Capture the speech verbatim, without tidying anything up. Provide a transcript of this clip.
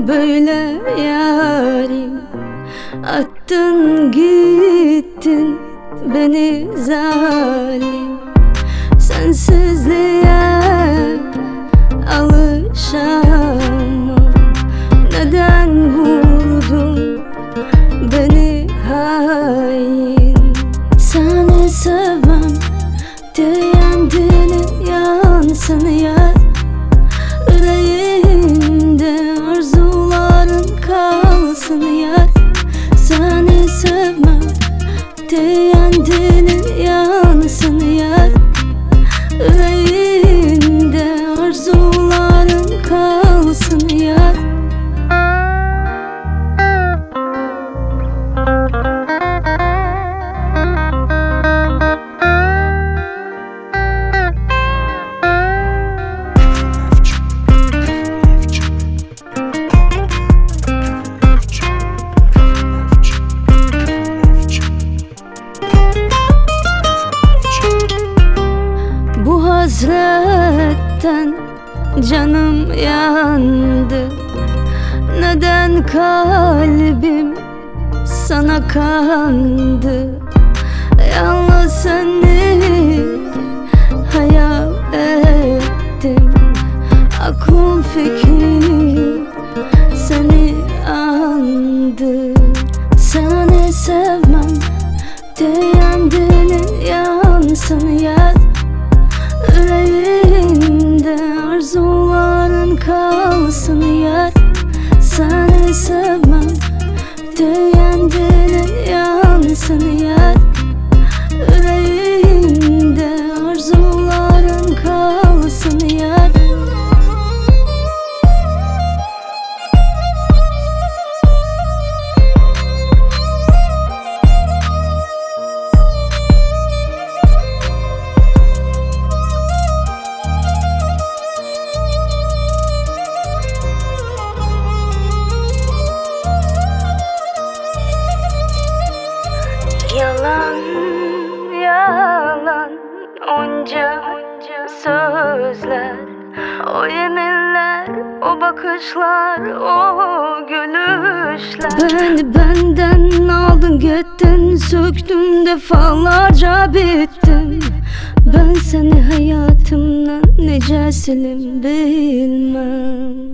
böyle yarim. Attın gittin beni zalim. Sensizliğe alışamam. Neden vurdun beni hain? Seni sevmem diyen dilin yansın ya. Yüreğinde arzuların kalsın ya. Seni sevmem diyen dilin yansın ya. Yüreğinde arzuların kalsın ya. Bu hasretten canım yandı. Neden kalbim sana kandı? Yalnız seni hayal ettim. Aklım fikrim seni andı. Seni sevmem diyen dilin yansın ya. Yüreğinde arzuların kalsın ya. Seni sevmem diyen dilin yansın ya. Yüreğinde arzuların kalsın ya. Yalan, yalan, onca sözler, o yeminler, o bakışlar, o gülüşler. Beni benden aldın gittin, söktün defalarca bittin. Ben seni hayatımdan nice silim bilmem.